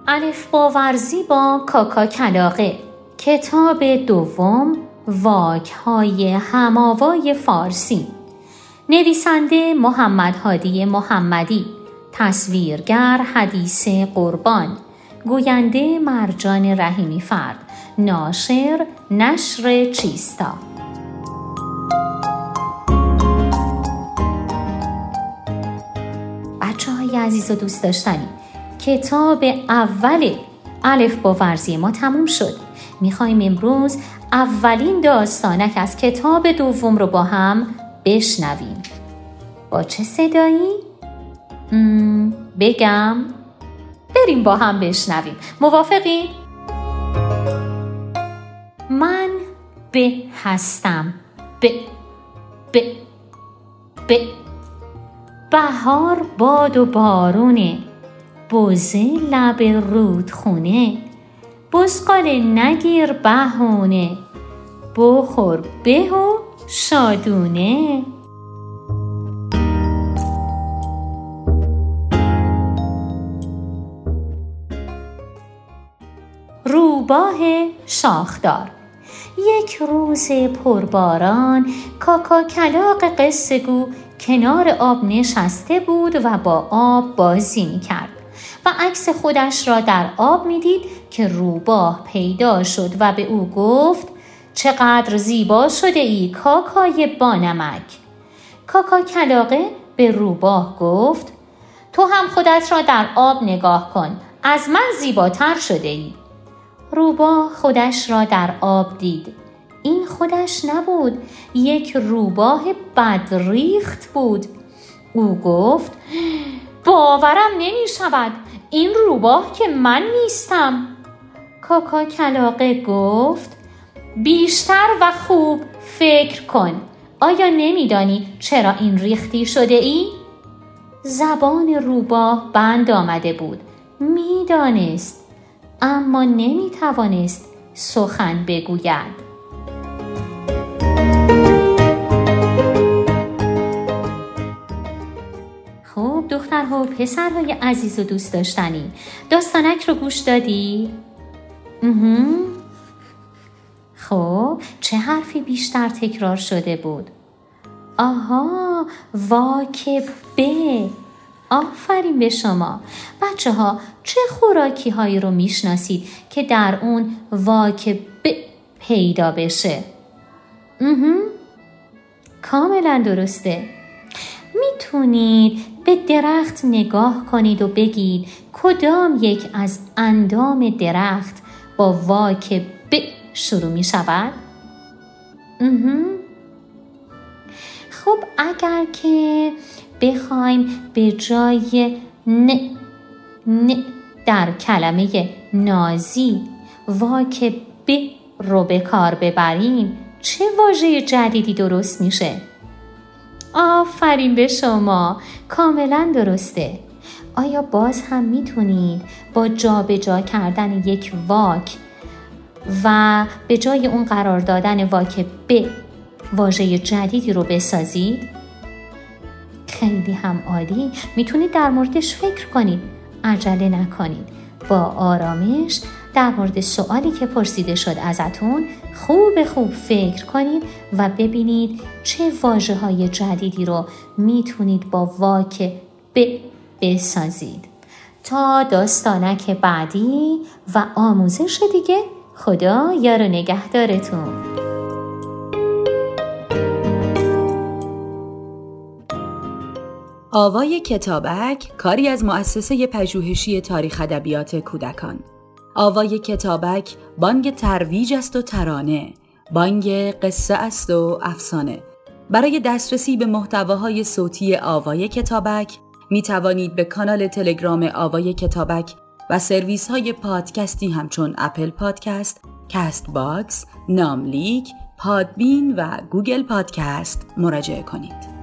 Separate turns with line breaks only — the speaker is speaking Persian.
الفبا ورزی با کاکا کلاغه، کتاب دوم، واک‌های هم‌آوای فارسی. نویسنده محمد هادی محمدی، تصویرگر حدیث قربان، گوینده مرجان رحیمی فرد، ناشر نشر چیستا. بچه‌های عزیز و دوست داشتنی، کتاب اول الفبا ورزی ما تموم شد. میخوایم امروز اولین داستانک از کتاب دوم رو با هم بشنویم. با چه صدایی؟ بگم؟ بریم با هم بشنویم. موافقی؟ من به هستم. بهار باد و بارونه، بوزه لب رودخونه، بزغال نگیر بهونه، بخور به و شادونه. روباه شاخدار. یک روز پرباران، کاکا کلاغ قصه گو کنار آب نشسته بود و با آب بازی می کرد و عکس خودش را در آب می دید که روباه پیدا شد و به او گفت: چقدر زیبا شده ای کاکای بانمک. کاکا کلاغه به روباه گفت: تو هم خودت را در آب نگاه کن، از من زیباتر شده ای. روباه خودش را در آب دید. این خودش نبود، یک روباه بدریخت بود. او گفت: باورم نمی شود، این روباه که من نیستم. کاکا کلاغه گفت: بیشتر و خوب فکر کن، آیا نمیدانی چرا این ریختی شده ای؟ زبان روباه بند آمده بود. میدانست اما نمیتوانست سخن بگوید. خب دخترها و پسرهای عزیز و دوست داشتنی، داستانک رو گوش دادی؟ خب چه حرفی بیشتر تکرار شده بود؟ آها، واکه به. آفرین به شما. بچه ها چه خوراکی هایی رو میشناسید که در اون واکه به پیدا بشه؟ کاملا درسته. میتونید به درخت نگاه کنید و بگید کدام یک از اندام درخت با واکه به شروع می شود؟ خب اگر که بخوایم به جای نه در کلمه نازی واکه به رو به کار ببریم، چه واژه جدیدی درست میشه؟ آفرین به شما، کاملا درسته. آیا باز هم میتونید با جابجا کردن یک واک و به جای اون قرار دادن واکه به واژه جدیدی رو بسازید؟ خیلی هم عالی. میتونید در موردش فکر کنید. عجله نکنید. با آرامش در مورد سوالی که پرسیده شد ازتون خوب فکر کنید و ببینید چه واژه‌های جدیدی رو میتونید با واکه به بسازید. تا داستانک بعدی و آموزش دیگه، خدا یار و نگهدارتون.
آوای کتابک کاری از مؤسسه پژوهشی تاریخ ادبیات کودکان. آوای کتابک بانگ ترویج است و ترانه، بانگ قصه است و افسانه. برای دسترسی به محتواهای صوتی آوای کتابک می توانید به کانال تلگرام آوای کتابک و سرویس های پادکستی همچون اپل پادکست، کست باکس، ناملیک، پادبین و گوگل پادکست مراجعه کنید.